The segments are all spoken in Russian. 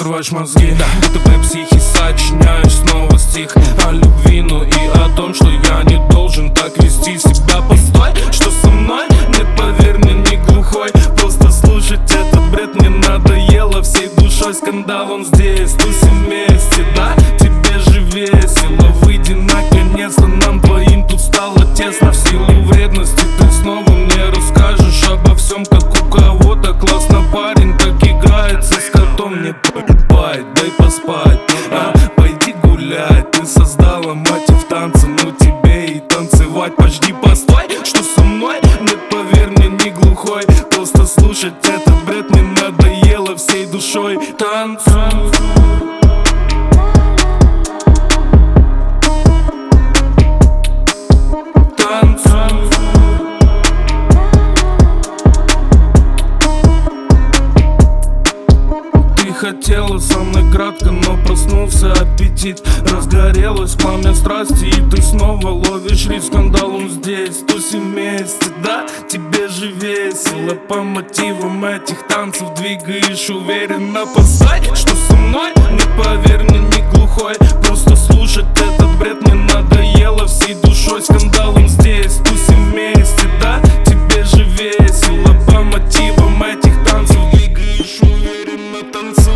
взрываешь мозги. ДТП психи, сочиняешь снова стих о любви, ну и о том, что я не должен так вести себя. Постой, что со мной? Нет, поверь мне, не глухой. Просто слушать этот бред мне надоело всей душой. Скандал, он здесь, тусим вместе, да? Тебе же весело, выйди наконец-то, нам двоим тут стало тесно. В силу вредности ты снова мне расскажешь обо всем, как у кого-то классно парень так играется с котом. Мне поебать, дай поспать, пойди гулять. Ты создала мотив танца, ну тебе и танцевать. Подожди, постой, что со мной? Нет, поверь мне, не глухой. Просто слушать этот бред мне надоело всей душой. Танцуй. Хотела со мной кратко, но проснулся аппетит. Разгорелась пламя страсти, и ты снова ловишь ритм. Скандал, он здесь, тусим вместе, да? Тебе же весело. По мотивам этих танцев двигаешь уверенно. Постой, что со мной? Не поверь мне, не глухой. Просто слушать этот бред мне надоело всей душой. Скандал, он здесь, тусим вместе, да? Тебе же весело. По мотивам этих танцев двигаешь уверенно, танцуй.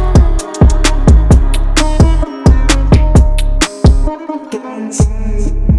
Dance.